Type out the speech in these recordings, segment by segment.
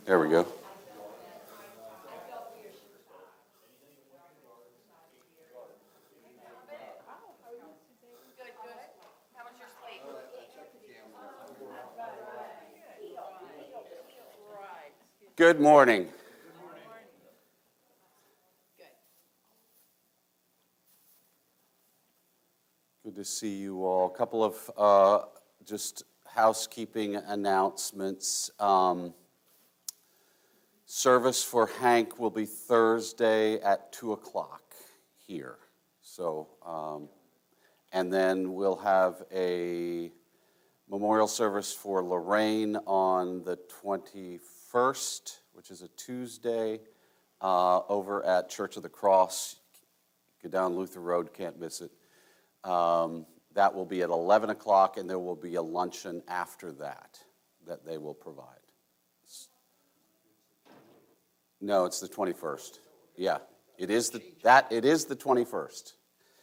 There we go. Good morning. Good to see you all. A couple of just housekeeping announcements. Service for Hank will be Thursday at 2 o'clock here. So, and then we'll have a memorial service for Lorraine on the 21st, which is a Tuesday, over at Church of the Cross. Go down Luther Road, can't miss it. That will be at 11 o'clock, and there will be a luncheon after that they will provide. No, it's the 21st. Yeah, it is the 21st.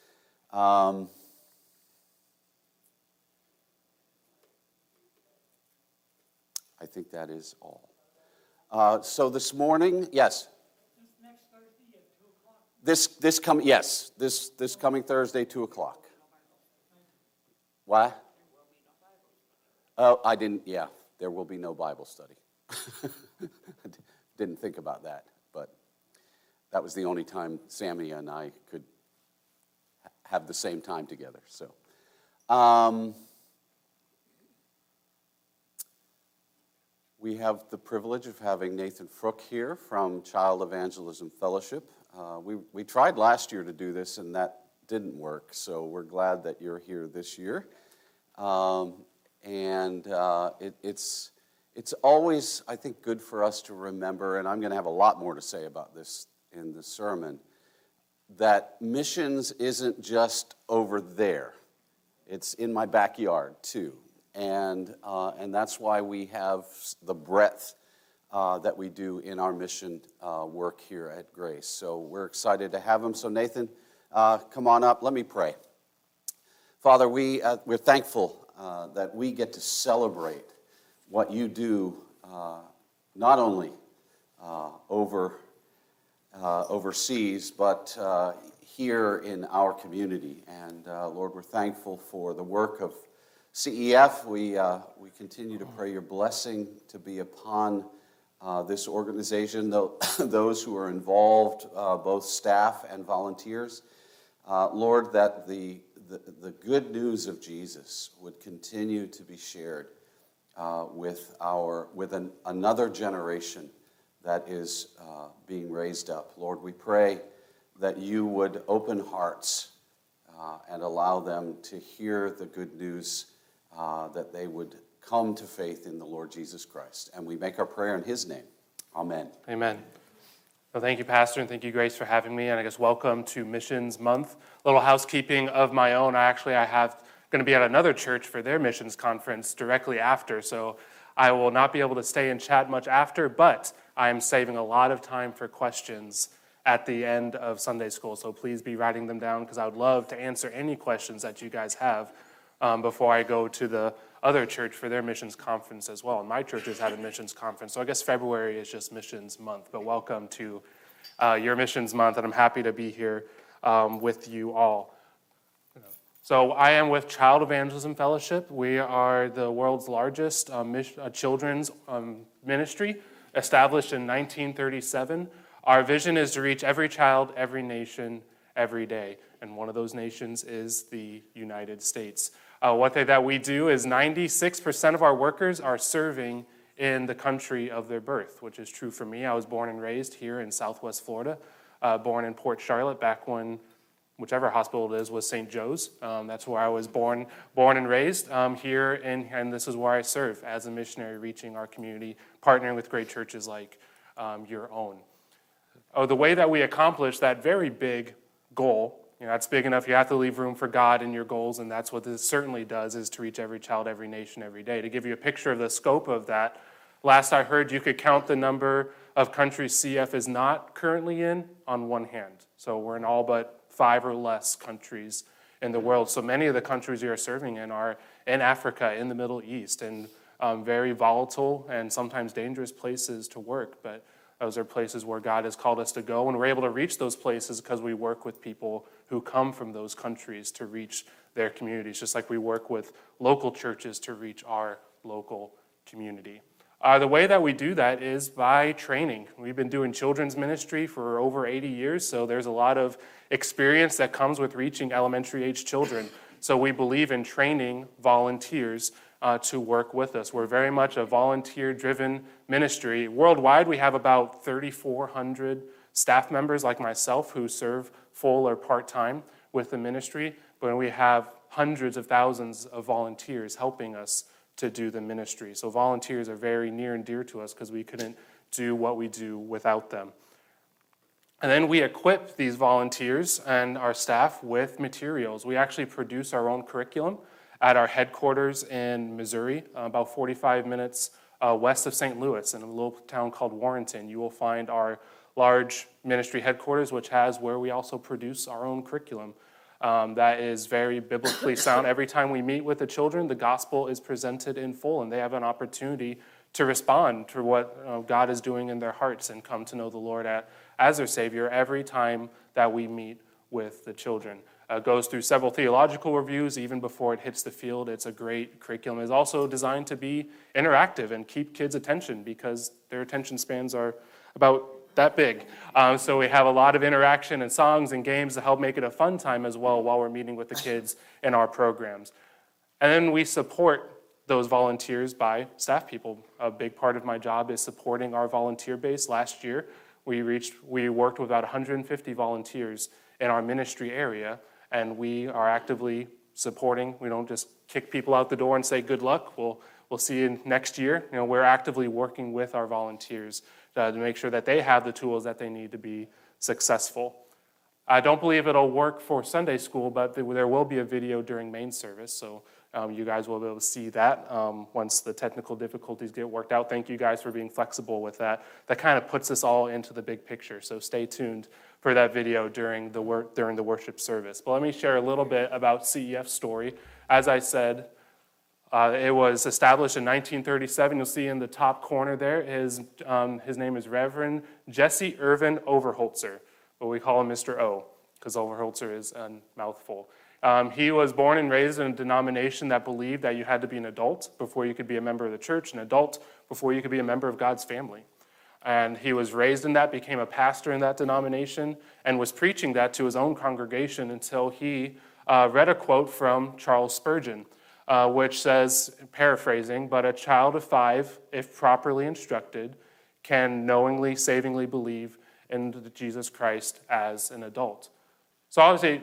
I think that is all. So this morning, yes. Next Thursday at 2 o'clock? This coming Thursday, 2 o'clock. What? Oh, I didn't, yeah, there will be no Bible study. Didn't think about that, but that was the only time Sammy and I could have the same time together. So, we have the privilege of having Nathan Frook here from Child Evangelism Fellowship. We tried last year to do this, and that didn't work, so we're glad that you're here this year. It's always, I think, good for us to remember, and I'm going to have a lot more to say about this in the sermon, that missions isn't just over there. It's in my backyard, too. And that's why we have the breadth that we do in our mission work here at Grace. So we're excited to have him. So Nathan, come on up. Let me pray. Father, we're thankful that we get to celebrate what you do, not only overseas, but here in our community. And Lord, we're thankful for the work of CEF. We continue to pray your blessing to be upon this organization, those who are involved, both staff and volunteers. Lord, that the good news of Jesus would continue to be shared with another generation that is being raised up. Lord, we pray that you would open hearts and allow them to hear the good news, that they would come to faith in the Lord Jesus Christ. And we make our prayer in his name. Amen. Amen. Well, thank you, Pastor, and thank you, Grace, for having me. And I guess welcome to Missions Month. A little housekeeping of my own. I have going to be at another church for their missions conference directly after, so I will not be able to stay and chat much after, but I am saving a lot of time for questions at the end of Sunday school, so please be writing them down because I would love to answer any questions that you guys have before I go to the other church for their missions conference as well. And my church is having a missions conference, so I guess February is just Missions Month, but welcome to your Missions Month, and I'm happy to be here with you all. So I am with Child Evangelism Fellowship. We are the world's largest children's ministry, established in 1937. Our vision is to reach every child, every nation, every day. And one of those nations is the United States. That we do is 96% of our workers are serving in the country of their birth, which is true for me. I was born and raised here in Southwest Florida, born in Port Charlotte back when whichever hospital it is was St. Joe's. That's where I was born and raised here, and this is where I serve as a missionary, reaching our community, partnering with great churches like your own. The way that we accomplish that very big goal, that's big enough, you have to leave room for God in your goals, and that's what this certainly does, is to reach every child, every nation, every day. To give you a picture of the scope of that, last I heard you could count the number of countries CF is not currently in on one hand. So we're in all but 5 or less countries in the world. So many of the countries we are serving in are in Africa, in the Middle East, and very volatile and sometimes dangerous places to work, but those are places where God has called us to go, and we're able to reach those places because we work with people who come from those countries to reach their communities, just like we work with local churches to reach our local community. The way that we do that is by training. We've been doing children's ministry for over 80 years, so there's a lot of experience that comes with reaching elementary-age children. So we believe in training volunteers to work with us. We're very much a volunteer-driven ministry. Worldwide, we have about 3,400 staff members like myself who serve full or part-time with the ministry, but we have hundreds of thousands of volunteers helping us to do the ministry. So volunteers are very near and dear to us because we couldn't do what we do without them. And then we equip these volunteers and our staff with materials. We actually produce our own curriculum at our headquarters in Missouri, about 45 minutes west of St. Louis in a little town called Warrenton. You will find our large ministry headquarters, which has where we also produce our own curriculum. That is very biblically sound. Every time we meet with the children, the gospel is presented in full, and they have an opportunity to respond to what God is doing in their hearts and come to know the Lord as their Savior every time that we meet with the children. It goes through several theological reviews even before it hits the field. It's a great curriculum. It's also designed to be interactive and keep kids' attention because their attention spans are about that big. So we have a lot of interaction and songs and games to help make it a fun time as well while we're meeting with the kids in our programs. And then we support those volunteers by staff people. A big part of my job is supporting our volunteer base. Last year, we worked with about 150 volunteers in our ministry area, and we are actively supporting. We don't just kick people out the door and say, good luck, we'll see you next year. We're actively working with our volunteers to make sure that they have the tools that they need to be successful. I don't believe it'll work for Sunday school, but there will be a video during main service, so you guys will be able to see that once the technical difficulties get worked out. Thank you guys for being flexible with that. That kind of puts us all into the big picture, so stay tuned for that video during the worship service. But let me share a little bit about CEF's story. As I said, it was established in 1937. You'll see in the top corner there, his name is Reverend Jesse Irvin Overholtzer, but we call him Mr. O, because Overholtzer is a mouthful. He was born and raised in a denomination that believed that you had to be an adult before you could be a member of the church, an adult before you could be a member of God's family. And he was raised in that, became a pastor in that denomination, and was preaching that to his own congregation until he read a quote from Charles Spurgeon, which says, paraphrasing, but a child of 5, if properly instructed, can knowingly, savingly believe in Jesus Christ as an adult. So obviously,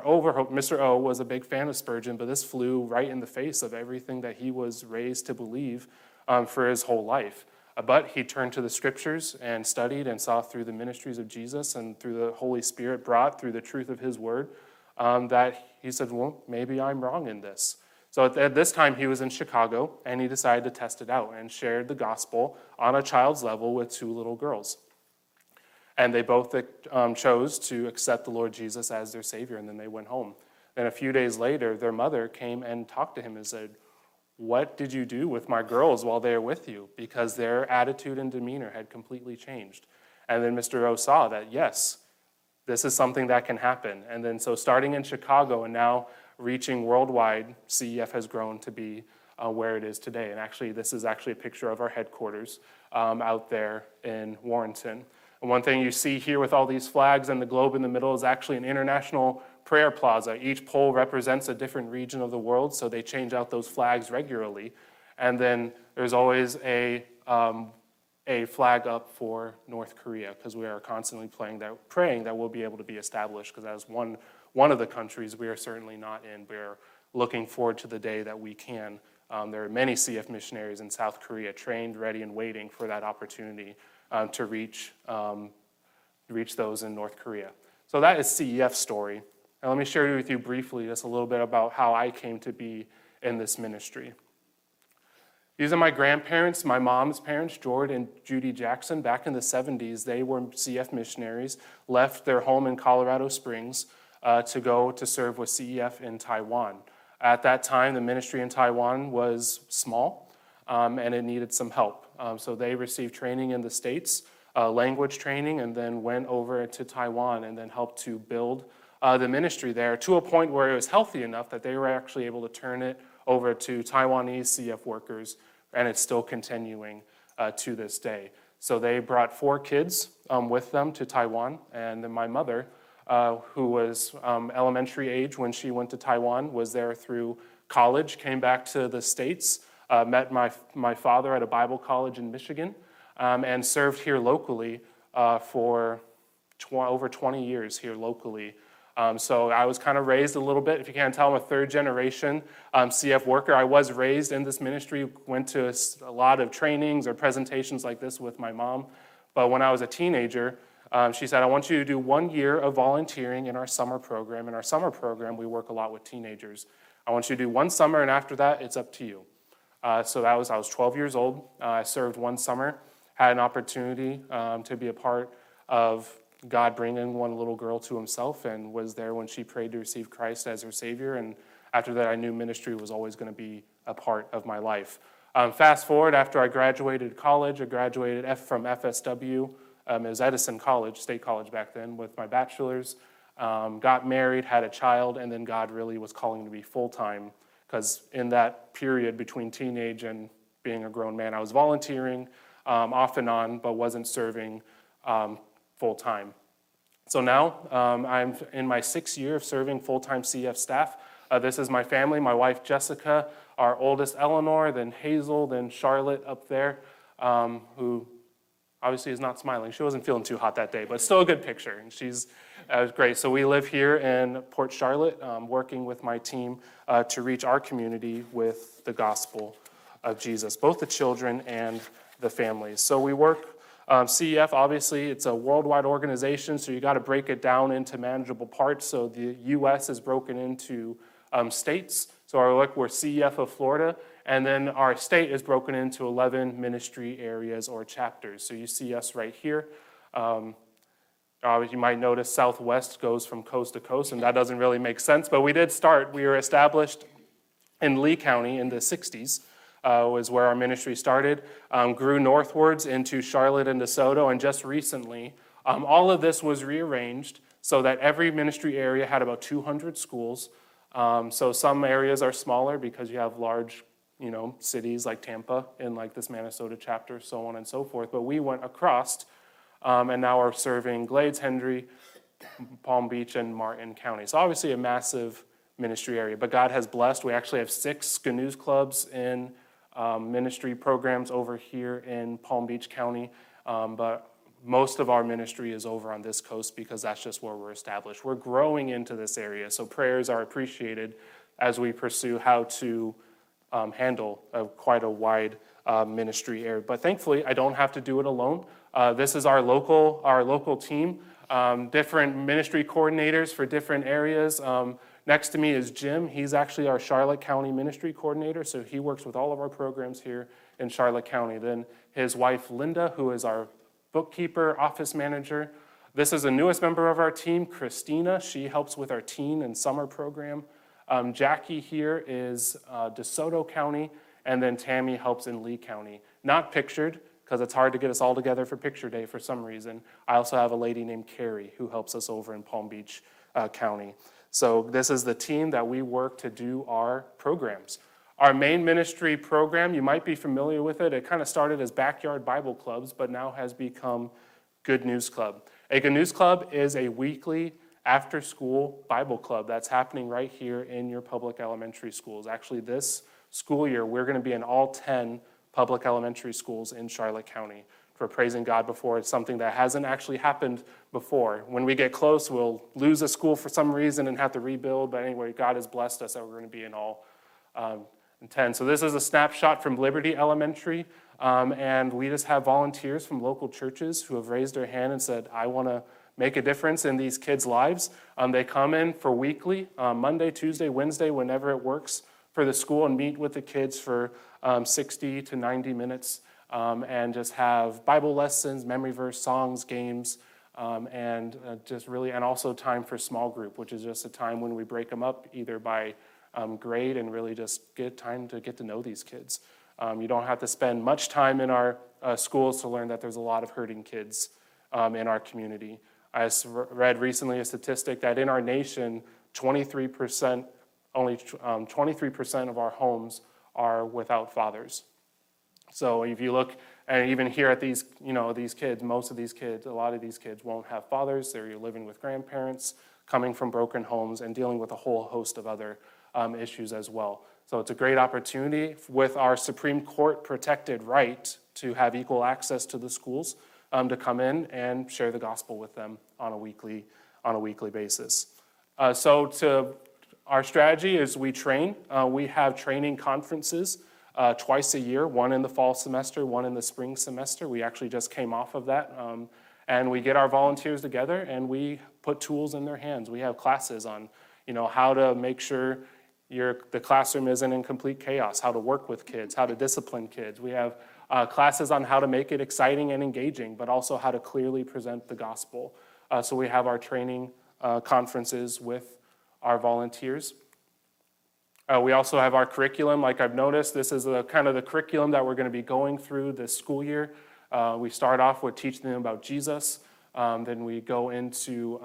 Mr. O was a big fan of Spurgeon, but this flew right in the face of everything that he was raised to believe for his whole life. But he turned to the scriptures and studied and saw through the ministries of Jesus and through the Holy Spirit brought through the truth of his word that he said, well, maybe I'm wrong in this. So at this time, he was in Chicago, and he decided to test it out and shared the gospel on a child's level with 2 little girls. And they both chose to accept the Lord Jesus as their Savior, and then they went home. Then a few days later, their mother came and talked to him and said, what did you do with my girls while they were with you? Because their attitude and demeanor had completely changed. And then Mr. O saw that, yes, this is something that can happen. And then so starting in Chicago and now reaching worldwide, CEF has grown to be where it is today. And actually, this is actually a picture of our headquarters out there in Warrenton. And one thing you see here with all these flags and the globe in the middle is actually an international prayer plaza. Each pole represents a different region of the world, so they change out those flags regularly. And then there's always a flag up for North Korea, because we are constantly praying that we'll be able to be established, because as one of the countries we are certainly not in. We're looking forward to the day that we can. There are many CF missionaries in South Korea trained, ready, and waiting for that opportunity to reach those in North Korea. So that is CEF's story. And let me share with you briefly just a little bit about how I came to be in this ministry. These are my grandparents, my mom's parents, George and Judy Jackson. Back in the 70s, they were CF missionaries, left their home in Colorado Springs to go to serve with CEF in Taiwan. At that time, the ministry in Taiwan was small. and it needed some help. So they received training in the States, language training, and then went over to Taiwan and then helped to build the ministry there to a point where it was healthy enough that they were actually able to turn it over to Taiwanese CF workers, and it's still continuing to this day. So they brought 4 kids with them to Taiwan, and then my mother, who was elementary age when she went to Taiwan, was there through college, came back to the States, met my father at a Bible college in Michigan, and served here locally for over 20 years here locally. So I was kind of raised a little bit. If you can't tell, I'm a third-generation CF worker. I was raised in this ministry, went to a lot of trainings or presentations like this with my mom. But when I was a teenager, she said, I want you to do 1 year of volunteering in our summer program. In our summer program, we work a lot with teenagers. I want you to do 1 summer, and after that, it's up to you. So I was 12 years old. I served 1 summer, had an opportunity to be a part of God bringing one little girl to himself, and was there when she prayed to receive Christ as her Savior. And after that, I knew ministry was always going to be a part of my life. Fast forward, after I graduated college, I graduated from FSW. It was Edison College, State College back then, with my bachelor's. Got married, had a child, and then God really was calling me to be full-time, because in that period between teenage and being a grown man, I was volunteering off and on, but wasn't serving full-time. So now I'm in my 6th year of serving full-time CF staff. This is my family, my wife Jessica, our oldest Eleanor, then Hazel, then Charlotte up there, who obviously is not smiling. She wasn't feeling too hot that day, but still a good picture, and she's great. So we live here in Port Charlotte, working with my team to reach our community with the gospel of Jesus, both the children and the families. So we work CEF, obviously, it's a worldwide organization, so you got to break it down into manageable parts. So the U.S. is broken into states. So we're CEF of Florida, and then our state is broken into 11 ministry areas or chapters. So you see us right here. You might notice Southwest goes from coast to coast, and that doesn't really make sense, but we were established in Lee County in the 60s. Was where our ministry started, grew northwards into Charlotte and DeSoto, and just recently, all of this was rearranged so that every ministry area had about 200 schools. So some areas are smaller because you have large, cities like Tampa and like this Minnesota chapter, so on and so forth. But we went across, and now are serving Glades, Hendry, Palm Beach, and Martin County. So obviously a massive ministry area, but God has blessed. We actually have 6 Canoes clubs in ministry programs over here in Palm Beach County, but most of our ministry is over on this coast because that's just where we're established. We're growing into this area, so prayers are appreciated as we pursue how to handle quite a wide ministry area. But thankfully, I don't have to do it alone. This is our local team, different ministry coordinators for different areas. Next to me is Jim. He's actually our Charlotte County Ministry Coordinator, so he works with all of our programs here in Charlotte County. Then his wife, Linda, who is our bookkeeper, office manager. This is the newest member of our team, Christina. She helps with our teen and summer program. Jackie here is DeSoto County, and then Tammy helps in Lee County. Not pictured, because it's hard to get us all together for picture day for some reason. I also have a lady named Carrie who helps us over in Palm Beach County. So this is the team that we work to do our programs. Our main ministry program, you might be familiar with it. It kind of started as backyard Bible clubs, but now has become Good News Club. A Good News Club is a weekly after-school Bible club that's happening right here in your public elementary schools. Actually, this school year, we're going to be in all 10 public elementary schools in Charlotte County. For praising God before. It's something that hasn't actually happened before. When we get close, we'll lose a school for some reason and have to rebuild. But anyway, God has blessed us that we're going to be in all 10. So this is a snapshot from Liberty Elementary. And we just have volunteers from local churches who have raised their hand and said, I want to make a difference in these kids' lives. They come in for weekly, Monday, Tuesday, Wednesday, whenever it works for the school, and meet with the kids for 60 to 90 minutes. And just have Bible lessons, memory verse, songs, games, and also time for small group, which is just a time when we break them up either by grade and really just get time to get to know these kids. You don't have to spend much time in our schools to learn that there's a lot of hurting kids in our community. I read recently a statistic that in our nation, 23%, only 23% of our homes are without fathers. So if you look, and even here at these, these kids, most of these kids, a lot of these kids won't have fathers. They're living with grandparents, coming from broken homes, and dealing with a whole host of other issues as well. So it's a great opportunity with our Supreme Court protected right to have equal access to the schools to come in and share the gospel with them on a weekly basis. So our strategy is we train. We have training conferences twice a year, one in the fall semester, one in the spring semester. We actually just came off of that. And we get our volunteers together and we put tools in their hands. We have classes on, how to make sure the classroom isn't in complete chaos, how to work with kids, how to discipline kids. We have classes on how to make it exciting and engaging, but also how to clearly present the gospel. So we have our training conferences with our volunteers. We also have our curriculum. Like I've noticed, this is kind of the curriculum that we're going to be going through this school year. We start off with teaching them about Jesus. Then we go into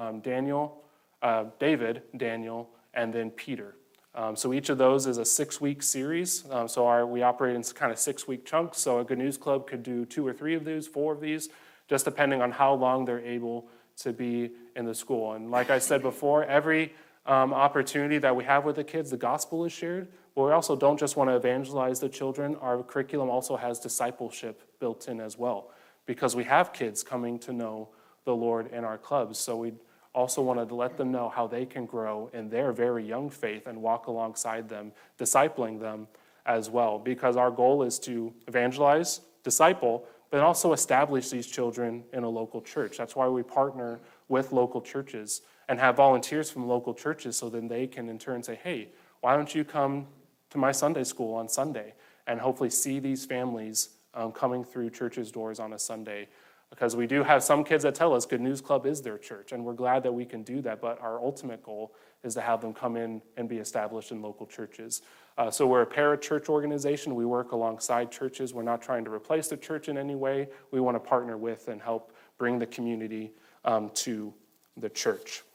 David, Daniel, and then Peter. So each of those is a 6-week series. We operate in kind of 6-week chunks. So a Good News Club could do 2 or 3 of these, 4 of these, just depending on how long they're able to be in the school. And like I said before, every opportunity that we have with the kids, the gospel is shared. But we also don't just want to evangelize the children. Our curriculum also has discipleship built in as well, because we have kids coming to know the Lord in our clubs. So we also wanted to let them know how they can grow in their very young faith and walk alongside them, discipling them as well, because our goal is to evangelize, disciple, but also establish these children in a local church. That's why we partner with local churches and have volunteers from local churches, so then they can in turn say, hey, why don't you come to my Sunday school on Sunday and hopefully see these families coming through churches' doors on a Sunday. Because we do have some kids that tell us Good News Club is their church, and we're glad that we can do that, but our ultimate goal is to have them come in and be established in local churches. So we're a parachurch organization. We work alongside churches. We're not trying to replace the church in any way. We want to partner with and help bring the community to the church.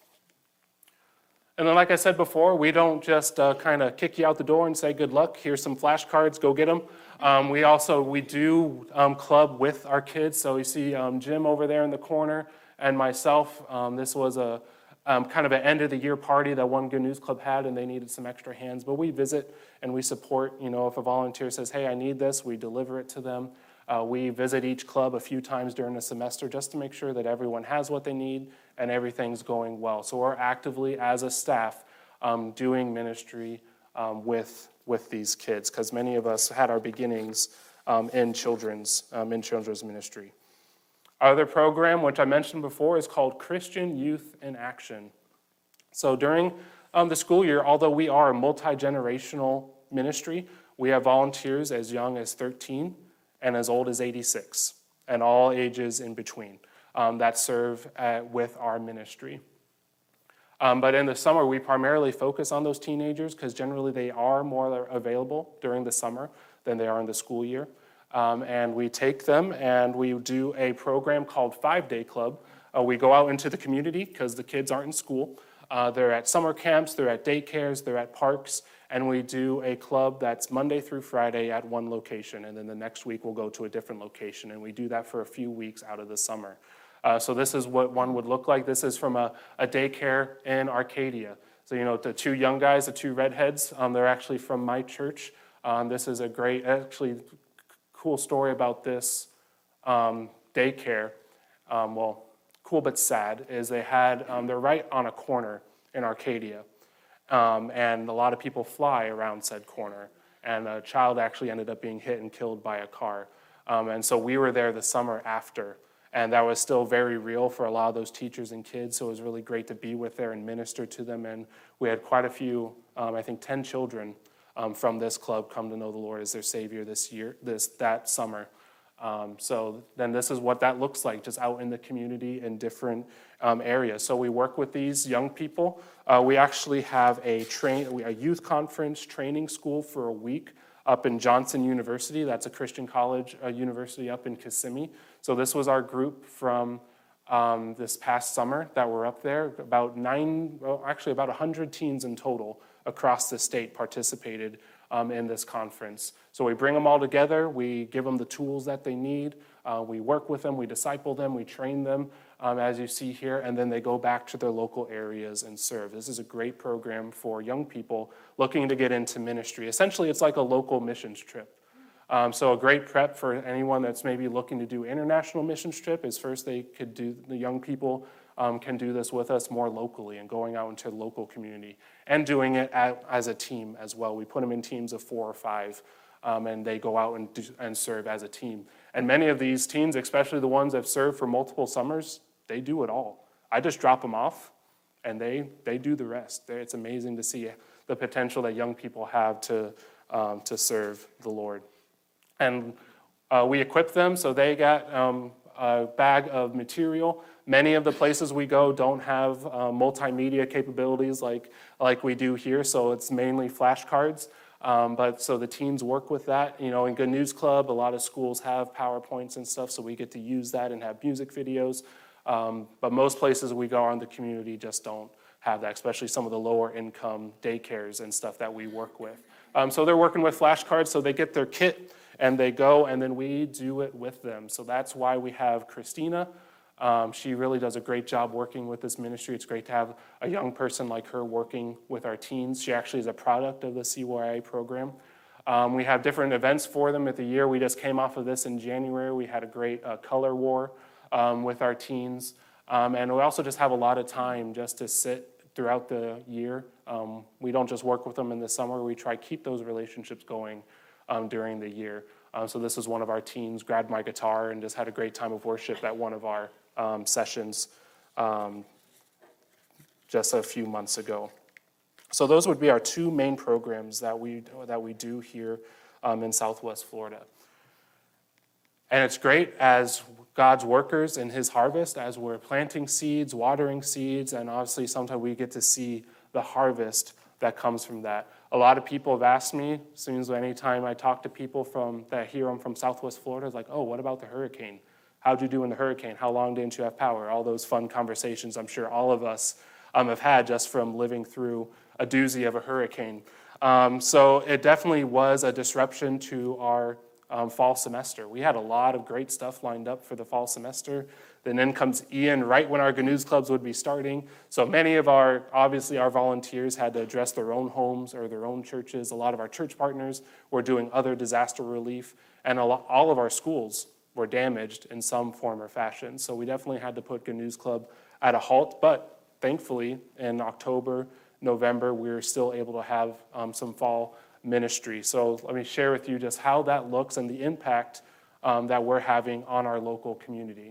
And then, like I said before, we don't just kind of kick you out the door and say, good luck, here's some flashcards, go get them. We do club with our kids. So you see Jim over there in the corner and myself. This was a kind of an end of the year party that one Good News Club had, and they needed some extra hands. But we visit and we support, if a volunteer says, hey, I need this, we deliver it to them. We visit each club a few times during the semester just to make sure that everyone has what they need and everything's going well. So we're actively, as a staff, doing ministry with these kids, because many of us had our beginnings in children's ministry. Our other program, which I mentioned before, is called Christian Youth in Action. So during the school year, although we are a multi-generational ministry, we have volunteers as young as 13 and as old as 86, and all ages in between that serve with our ministry. But in the summer, we primarily focus on those teenagers because generally they are more available during the summer than they are in the school year. And we take them and we do a program called 5-Day Club. We go out into the community because the kids aren't in school. They're at summer camps, they're at daycares, they're at parks, and we do a club that's Monday through Friday at one location, and then the next week we'll go to a different location, and we do that for a few weeks out of the summer. So this is what one would look like. This is from a daycare in Arcadia. So, the 2 young guys, the 2 redheads, they're actually from my church. This is a great, actually, cool story about this daycare. Cool but sad, is they're right on a corner in Arcadia. And a lot of people fly around said corner. And a child actually ended up being hit and killed by a car. And so we were there the summer after. And that was still very real for a lot of those teachers and kids. So it was really great to be with there and minister to them. And we had quite a few, I think 10 children from this club come to know the Lord as their Savior that summer. So then this is what that looks like, just out in the community in different areas. So we work with these young people. We actually have a youth conference training school for a week up in Johnson University. That's a Christian college university up in Kissimmee. So this was our group from this past summer that were up there. About 100 teens in total across the state participated in this conference. So we bring them all together, we give them the tools that they need, we work with them, we disciple them, we train them, as you see here, and then they go back to their local areas and serve. This is a great program for young people looking to get into ministry. Essentially, it's like a local missions trip. So a great prep for anyone that's maybe looking to do international missions trip is first the young people can do this with us more locally and going out into the local community and doing it as a team as well. We put them in teams of 4 or 5 and they go out and serve as a team. And many of these teens, especially the ones that serve for multiple summers, they do it all. I just drop them off and they do the rest. It's amazing to see the potential that young people have to serve the Lord. And we equip them, so they got a bag of material. Many of the places we go don't have multimedia capabilities like we do here, so it's mainly flashcards. But so the teens work with that. You know, in Good News Club, a lot of schools have PowerPoints and stuff, so we get to use that and have music videos. But most places we go in the community just don't have that, especially some of the lower income daycares and stuff that we work with. So they're working with flashcards, so they get their kit and they go, and then we do it with them. So that's why we have Christina. She really does a great job working with this ministry. It's great to have a young person like her working with our teens. She actually is a product of the CYA program. We have different events for them at the year. We just came off of this in January. We had a great color war with our teens. And we also just have a lot of time just to sit throughout the year. We don't just work with them in the summer. We try to keep those relationships going during the year. So this is one of our teens, grabbed my guitar and just had a great time of worship at one of our sessions just a few months ago. So those would be our 2 main programs that we do here in Southwest Florida. And it's great as God's workers in his harvest, as we're planting seeds, watering seeds, and obviously sometimes we get to see the harvest that comes from that. A lot of people have asked me, seems anytime I talk to people that hear I'm from Southwest Florida, it's like, oh, what about the hurricane? How'd you do in the hurricane? How long didn't you have power? All those fun conversations I'm sure all of us have had just from living through a doozy of a hurricane. So it definitely was a disruption to our fall semester. We had a lot of great stuff lined up for the fall semester. Then in comes Ian right when our Good News Clubs would be starting. So many of our volunteers had to address their own homes or their own churches. A lot of our church partners were doing other disaster relief. And all of our schools were damaged in some form or fashion. So we definitely had to put Good News Club at a halt. But thankfully, in October, November, we were still able to have some fall ministry. So let me share with you just how that looks and the impact that we're having on our local community.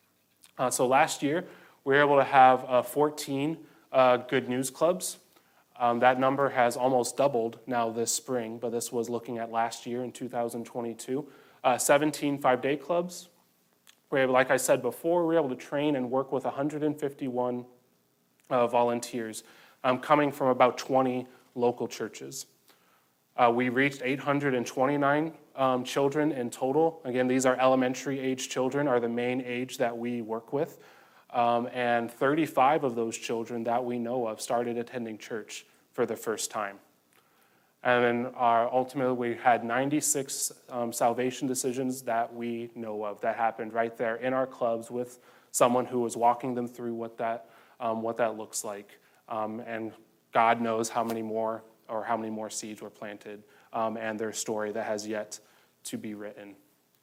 So last year, we were able to have 14 Good News Clubs. That number has almost doubled now this spring, but this was looking at last year in 2022. 17 5-day clubs. Like I said before, we were able to train and work with 151 volunteers coming from about 20 local churches. We reached 829 children in total. Again, these are elementary age children, are the main age that we work with. And 35 of those children that we know of started attending church for the first time. And then ultimately we had 96 salvation decisions that we know of that happened right there in our clubs with someone who was walking them through what that looks like. And God knows how many more seeds were planted and their story that has yet to be written.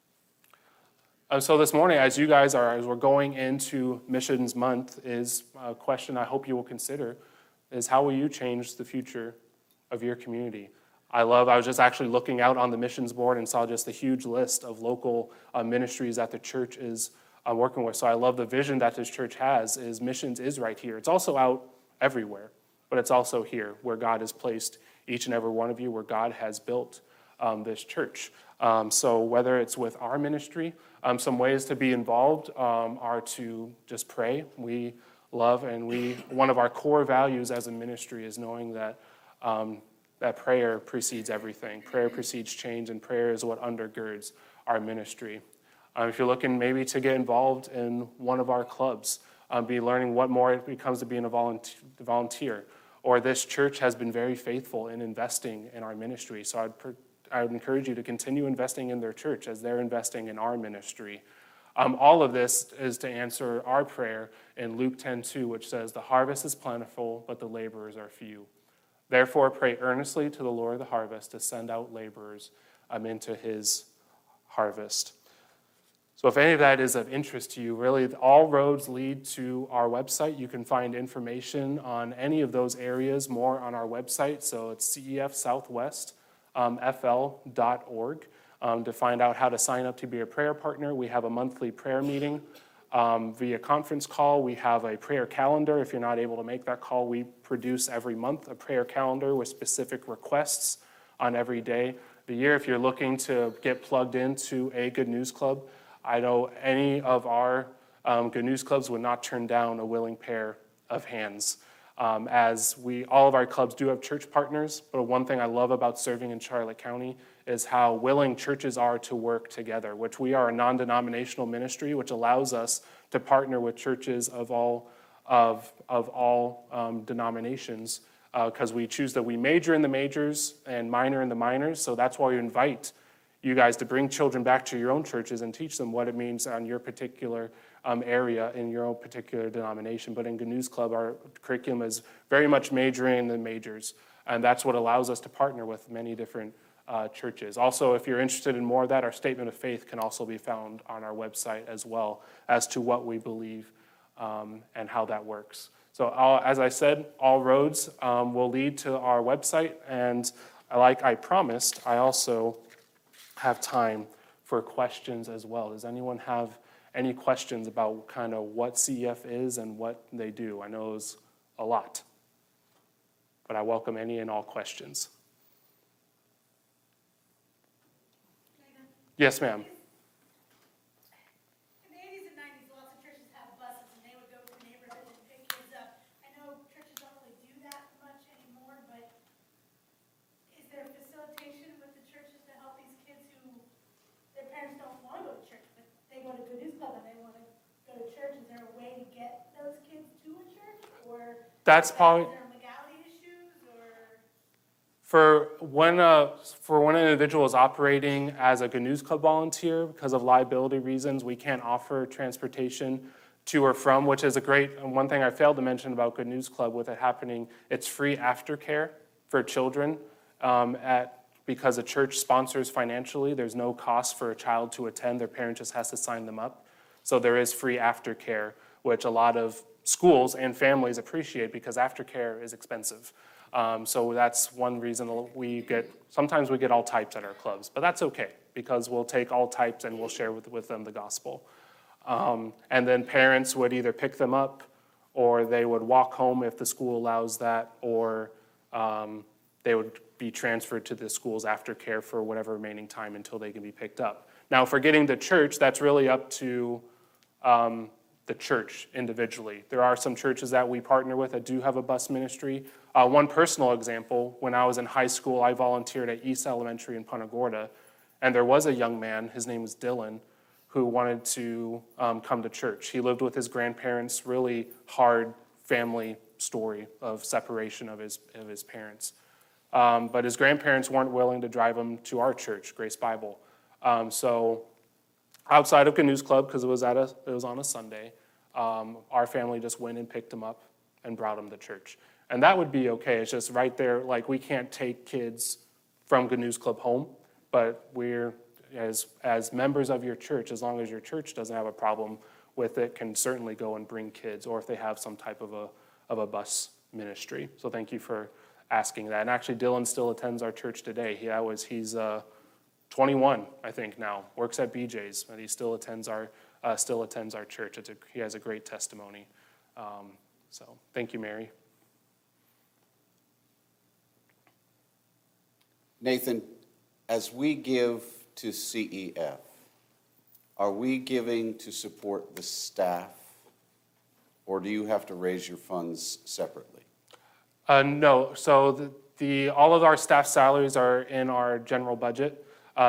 So this morning, as we're going into Missions Month, is a question I hope you will consider, is how will you change the future of your community? I was just actually looking out on the missions board and saw just a huge list of local ministries that the church is working with. So I love the vision that this church has, is missions is right here. It's also out everywhere, but it's also here where God has placed each and every one of you, where God has built this church. So whether it's with our ministry, some ways to be involved are to just pray. We love, and one of our core values as a ministry is knowing that that prayer precedes everything. Prayer precedes change, and prayer is what undergirds our ministry. If you're looking maybe to get involved in one of our clubs, be learning what more it becomes to being a volunteer, or this church has been very faithful in investing in our ministry. So I would encourage you to continue investing in their church as they're investing in our ministry. All of this is to answer our prayer in Luke 10:2, which says, "The harvest is plentiful, but the laborers are few. Therefore, pray earnestly to the Lord of the harvest to send out laborers into his harvest." So if any of that is of interest to you, really all roads lead to our website. You can find information on any of those areas more on our website. So it's cefsouthwestfl.org to find out how to sign up to be a prayer partner. We have a monthly prayer meeting via conference call. We have a prayer calendar. If you're not able to make that call, we produce every month a prayer calendar with specific requests on every day. The year, if you're looking to get plugged into a Good News Club, I know any of our Good News Clubs would not turn down a willing pair of hands. All of our clubs do have church partners, but one thing I love about serving in Charlotte County is how willing churches are to work together, which we are a non-denominational ministry, which allows us to partner with churches of all denominations, because we choose that we major in the majors and minor in the minors. So that's why we invite you guys to bring children back to your own churches and teach them what it means on your particular area in your own particular denomination. But in Good News Club, our curriculum is very much majoring in the majors, and that's what allows us to partner with many different churches. Also, if you're interested in more of that, our statement of faith can also be found on our website as well as to what we believe and how that works. So as I said, all roads will lead to our website, and like I promised, I also have time for questions as well. Does anyone have any questions about kind of what CEF is and what they do? I know it's a lot, but I welcome any and all questions. Yes, ma'am. In the 80s and 90s, lots of churches had buses, and they would go to the neighborhood and pick kids up. I know churches don't really do that much anymore, but is there facilitation with the churches to help these kids who their parents don't want to go to church, but they go to Good News Club and they want to go to church? Is there a way to get those kids to a church, or That's probably is there legality issues, or? for when an individual is operating as a Good News Club volunteer, because of liability reasons, we can't offer transportation to or from, which is one thing I failed to mention about Good News Club with it happening. It's free aftercare for children because the church sponsors financially. There's no cost for a child to attend. Their parent just has to sign them up. So there is free aftercare, which a lot of schools and families appreciate because aftercare is expensive. So that's one reason sometimes we get all types at our clubs, but that's okay because we'll take all types and we'll share with them the gospel. And then parents would either pick them up or they would walk home if the school allows that, or they would be transferred to the school's aftercare for whatever remaining time until they can be picked up. Now, for getting to church, that's really up to the church individually. There are some churches that we partner with that do have a bus ministry. One personal example, when I was in high school, I volunteered at East Elementary in Punta Gorda, and there was a young man, his name was Dylan, who wanted to come to church. He lived with his grandparents, really hard family story of separation of his parents. But his grandparents weren't willing to drive him to our church, Grace Bible. So outside of Good News Club, because it was on a Sunday, our family just went and picked him up and brought him to church. And that would be okay. It's just right there, like we can't take kids from Good News Club home, but we're, as members of your church, as long as your church doesn't have a problem with it, can certainly go and bring kids, or if they have some type of a bus ministry. So thank you for asking that. And actually, Dylan still attends our church today. He's 21, I think now, works at BJ's, and he still attends our church. He has a great testimony. So thank you, Mary. Nathan, as we give to CEF, are we giving to support the staff, or do you have to raise your funds separately? No. So All of our staff salaries are in our general budget.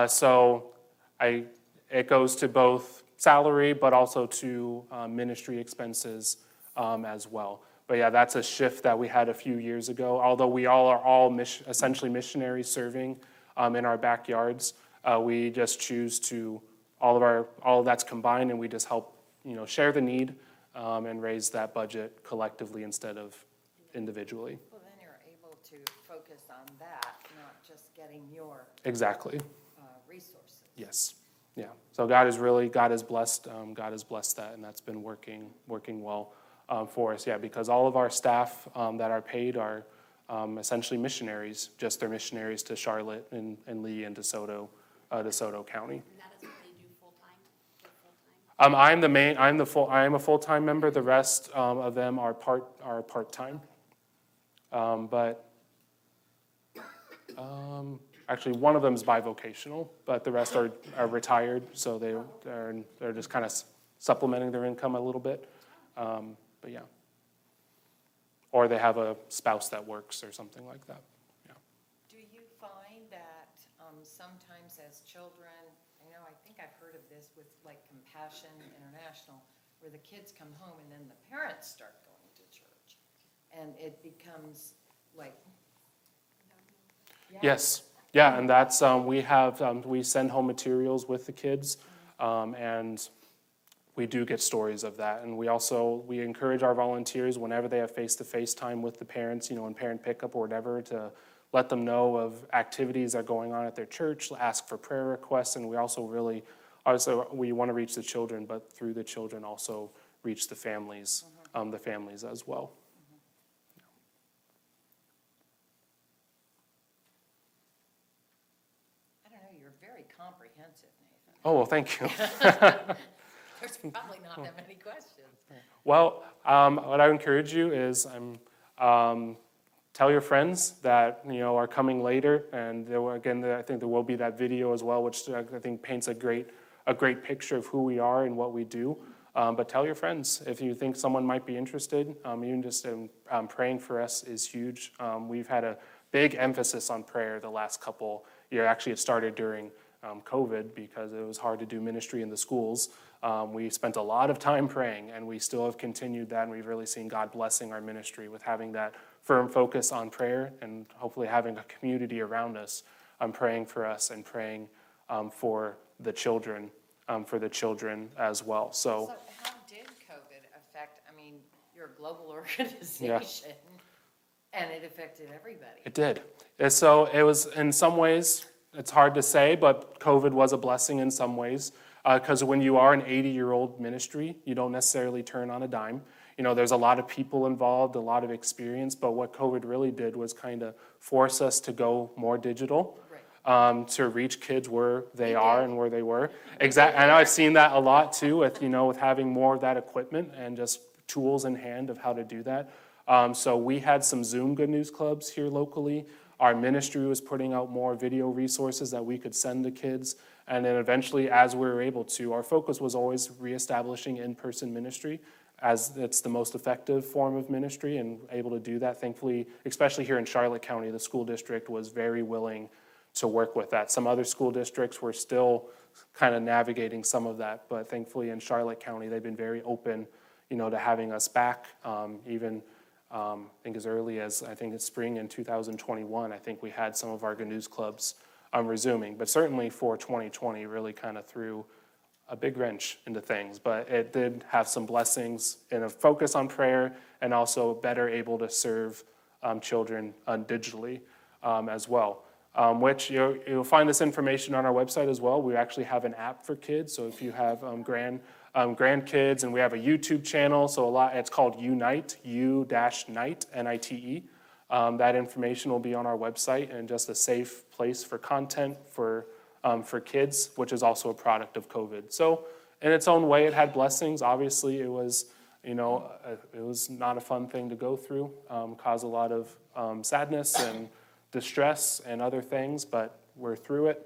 It goes to both salary, but also to ministry expenses as well. But yeah, that's a shift that we had a few years ago. Although we are essentially missionaries serving in our backyards, we just choose to all of that's combined, and we just help share the need and raise that budget collectively instead of individually. Well, then you're able to focus on that, not just getting your Exactly. resources. Yes. Yeah. So God has blessed that, and that's been working well for us. Yeah, because all of our staff that are paid are essentially missionaries. Just they're missionaries to Charlotte and Lee and DeSoto County. And that is what they do full-time? I am a full-time member. The rest of them are part-time. Actually, one of them is bivocational, but the rest are retired, so they're just kind of supplementing their income a little bit. But yeah. Or they have a spouse that works or something like that. Yeah. Do you find that sometimes as children, I think I've heard of this with like Compassion International, where the kids come home and then the parents start going to church, and it becomes like... Yeah. Yes. Yeah, and that's, we send home materials with the kids, and we do get stories of that. And we encourage our volunteers whenever they have face-to-face time with the parents, in parent pickup or whatever, to let them know of activities that are going on at their church, ask for prayer requests, and we also we want to reach the children, but through the children also reach the families as well. You're very comprehensive, Nathan. Oh, well, thank you. There's probably not that many questions. Well, what I encourage you is tell your friends that are coming later, and I think there will be that video as well, which I think paints a great picture of who we are and what we do. But tell your friends if you think someone might be interested. Even just praying for us is huge. We've had a big emphasis on prayer the last couple years. Actually, it started during COVID because it was hard to do ministry in the schools. We spent a lot of time praying, and we still have continued that, and we've really seen God blessing our ministry with having that firm focus on prayer and hopefully having a community around us praying for us and praying for the children as well. So how did COVID affect, you're a global organization, and it affected everybody. It did. And so it was, in some ways, it's hard to say, but COVID was a blessing in some ways, because when you are an 80-year-old ministry, you don't necessarily turn on a dime. There's a lot of people involved, a lot of experience, but what COVID really did was kind of force us to go more digital, to reach kids where they are and where they were. Exactly. And I've seen that a lot too with having more of that equipment and just tools in hand of how to do that. So we had some Zoom Good News Clubs here locally. Our ministry was putting out more video resources that we could send to kids. And then eventually, as we were able to, our focus was always reestablishing in-person ministry, as it's the most effective form of ministry, and able to do that. Thankfully, especially here in Charlotte County, the school district was very willing to work with that. Some other school districts were still kind of navigating some of that, but thankfully in Charlotte County, they've been very open, to having us back, even I think as early as, it's spring in 2021, I think we had some of our Good News Clubs resuming. But certainly for 2020, really kind of threw a big wrench into things. But it did have some blessings in a focus on prayer and also better able to serve children digitally as well. Which you'll find this information on our website as well. We actually have an app for kids. So if you have grandkids, and we have a YouTube channel, it's called Unite, U-Nite, N-I-T-E. That information will be on our website, and just a safe place for content for kids, which is also a product of COVID. So in its own way, it had blessings. Obviously, it was not a fun thing to go through, caused a lot of sadness and distress and other things, but we're through it,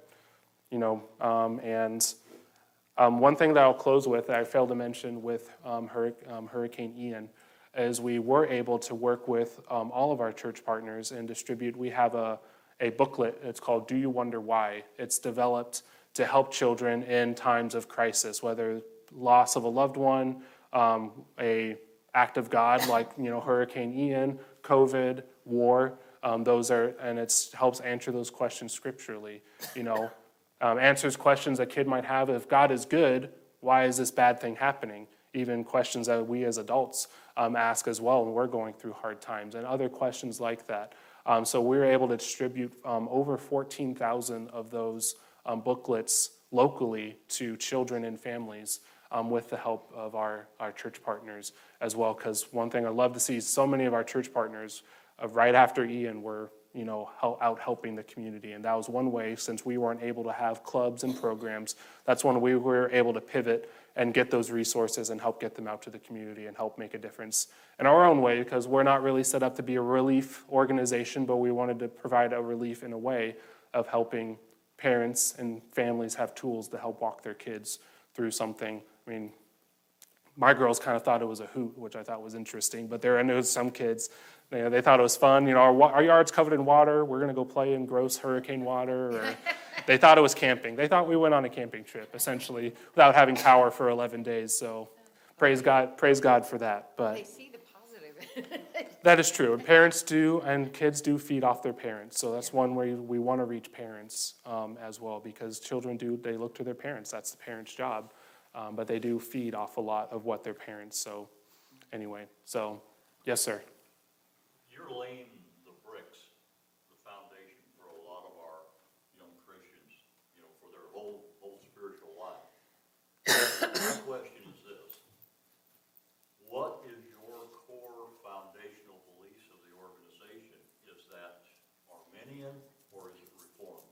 one thing that I'll close with that I failed to mention with Hurricane Ian is we were able to work with all of our church partners and distribute. We have a booklet. It's called Do You Wonder Why? It's developed to help children in times of crisis, whether loss of a loved one, a act of God like Hurricane Ian, COVID, war. And it helps answer those questions scripturally. Answers questions a kid might have. If God is good, why is this bad thing happening? Even questions that we as adults ask as well when we're going through hard times, and other questions like that. So we were able to distribute over 14,000 of those booklets locally to children and families with the help of our church partners as well. Because one thing I love to see is so many of our church partners right after Ian were out helping the community. And that was one way, since we weren't able to have clubs and programs, that's when we were able to pivot and get those resources and help get them out to the community and help make a difference in our own way, because we're not really set up to be a relief organization, but we wanted to provide a relief in a way of helping parents and families have tools to help walk their kids through something. I mean, my girls kind of thought it was a hoot, which I thought was interesting, but I know some kids, they thought it was fun. Our yard's covered in water. We're going to go play in gross hurricane water. Or they thought it was camping. They thought we went on a camping trip, essentially, without having power for 11 days. So praise God for that. But They see the positive. that is true. And parents do, and kids do feed off their parents. So that's one way we want to reach parents as well, because children they look to their parents. That's the parent's job. But they do feed off a lot of what their parents. So anyway, yes, sir. You're laying the bricks, the foundation for a lot of our young Christians, for their whole spiritual life. My question is this: what is your core foundational beliefs of the organization? Is that Arminian or is it Reformed?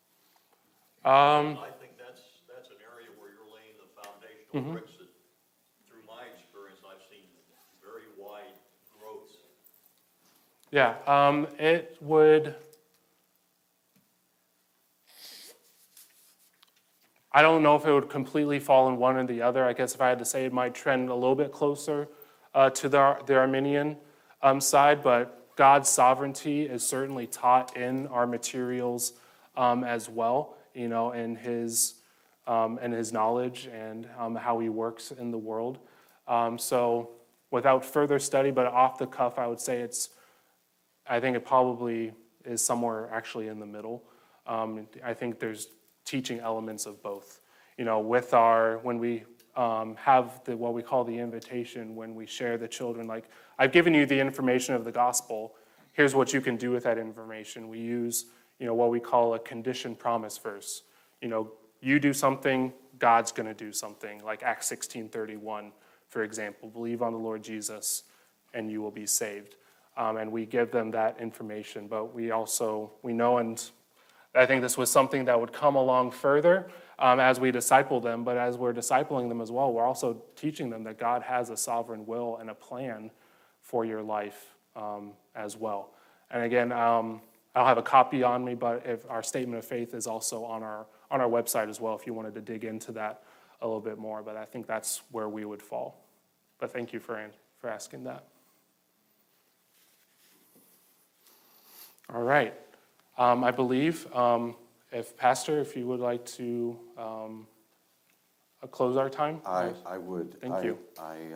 I think that's an area where you're laying the foundational bricks that, through my experience, I've seen very wide growths. Yeah, it would. I don't know if it would completely fall in one or the other. I guess if I had to say, it might trend a little bit closer to the Arminian side, but God's sovereignty is certainly taught in our materials as well, in His knowledge and how He works in the world. So without further study, but off the cuff, I would say I think it probably is somewhere actually in the middle. I think there's teaching elements of both. When we have what we call the invitation, when we share the children, like, I've given you the information of the gospel, here's what you can do with that information. We use, what we call a condition promise verse. You do something, God's going to do something, like Acts 16:31, for example. Believe on the Lord Jesus, and you will be saved. And we give them that information, but we know, and I think this was something that would come along further as we disciple them, but as we're discipling them as well, we're also teaching them that God has a sovereign will and a plan for your life as well. And again, I don't have a copy on me, but if our statement of faith is also on our website as well, if you wanted to dig into that a little bit more, but I think that's where we would fall. But thank you for asking that. All right. I believe, if you would like to close our time. I would. Thank you.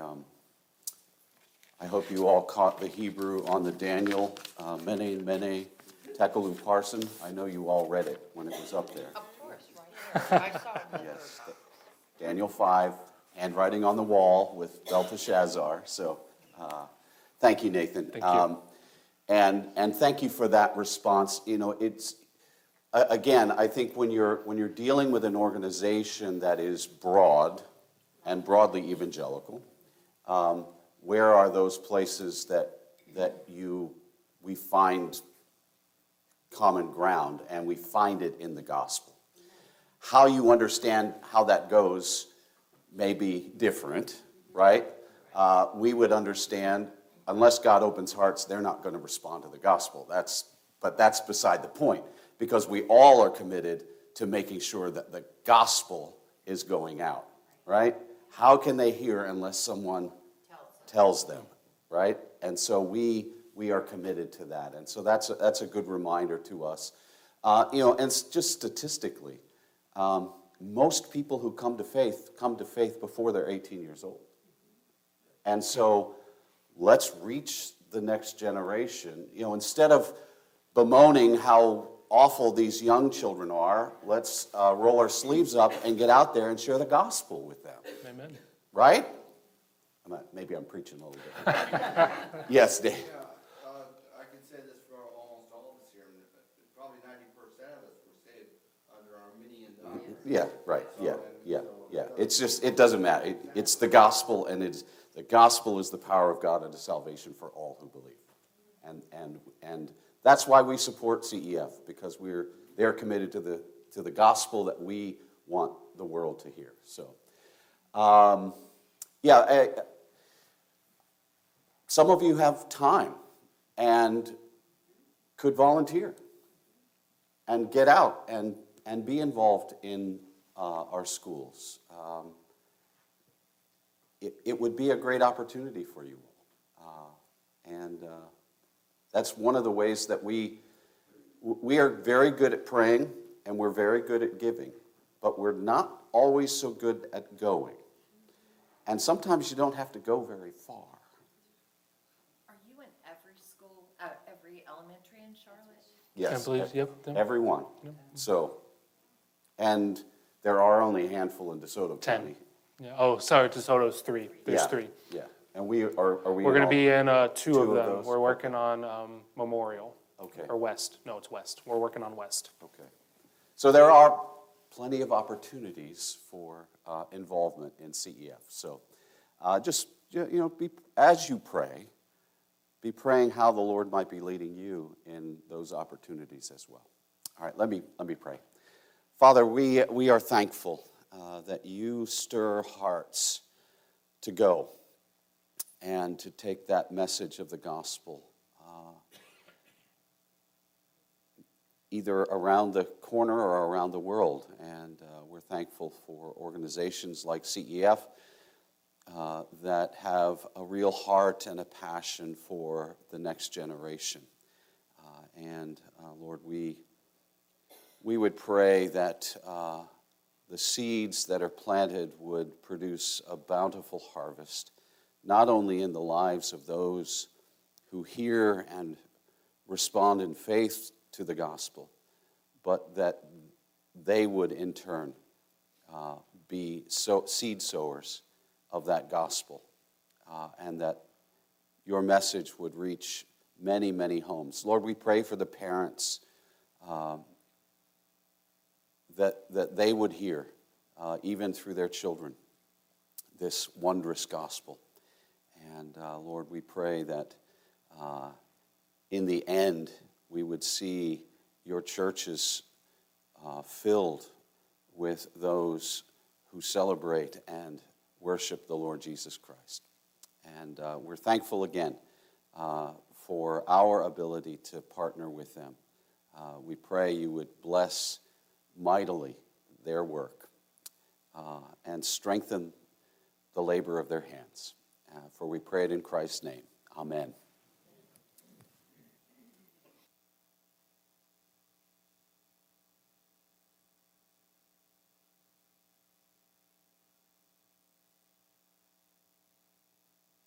I hope you all caught the Hebrew on the Daniel, Mene, Tekel Parson. I know you all read it when it was up there. Of course, right there. I saw it. Yes, Daniel 5, handwriting on the wall with Belteshazzar. So thank you, Nathan. Thank you. And thank you for that response. It's again, I think when you're dealing with an organization that is broad and broadly evangelical, where are those places that we find common ground, and we find it in the gospel? How you understand how that goes may be different, right? We would understand, unless God opens hearts, they're not going to respond to the gospel. But that's beside the point, because we all are committed to making sure that the gospel is going out, right? How can they hear unless someone tells them? right? And so we are committed to that. And so that's a good reminder to us. And just statistically, most people who come to faith before they're 18 years old. And so let's reach the next generation. Instead of bemoaning how awful these young children are, let's roll our sleeves up and get out there and share the gospel with them. Amen. Right? Maybe I'm preaching a little bit. Yes, Dave. Yeah, I can say this for almost all of us here, probably 90% of us were saved under Arminian doctrine. Yeah, right, yeah. It's just, it doesn't matter. It's the gospel, and the gospel is the power of God unto salvation for all who believe. And that's why we support CEF, because they're committed to the gospel that we want the world to hear. So, some of you have time and could volunteer and get out and be involved in our schools. It would be a great opportunity for you all. That's one of the ways that we are very good at praying and we're very good at giving, but we're not always so good at going. And sometimes you don't have to go very far. Are you in every school, every elementary in Charlotte? Yes, I believe, yep. everyone. So, and there are only a handful in DeSoto 10. County. Yeah. Oh, sorry, DeSoto's 3. There's Yeah, 3. Yeah, and we are we. We're going to all- be in two two of of them. those? We're working on Memorial. Okay. Or West. No, it's West. We're working on West. Okay. So there are plenty of opportunities for involvement in CEF. So just, as you pray, be praying how the Lord might be leading you in those opportunities as well. All right, let me pray. Father, we are thankful that you stir hearts to go and to take that message of the gospel either around the corner or around the world. And we're thankful for organizations like CEF that have a real heart and a passion for the next generation. Lord, we would pray that the seeds that are planted would produce a bountiful harvest, not only in the lives of those who hear and respond in faith to the gospel, but that they would in turn be seed sowers of that gospel, and that your message would reach many, many homes. Lord, we pray for the parents that they would hear, even through their children, this wondrous gospel. And Lord, we pray that in the end, we would see your churches filled with those who celebrate and worship the Lord Jesus Christ. And we're thankful again for our ability to partner with them. We pray you would bless mightily their work and strengthen the labor of their hands. For we pray it in Christ's name. Amen.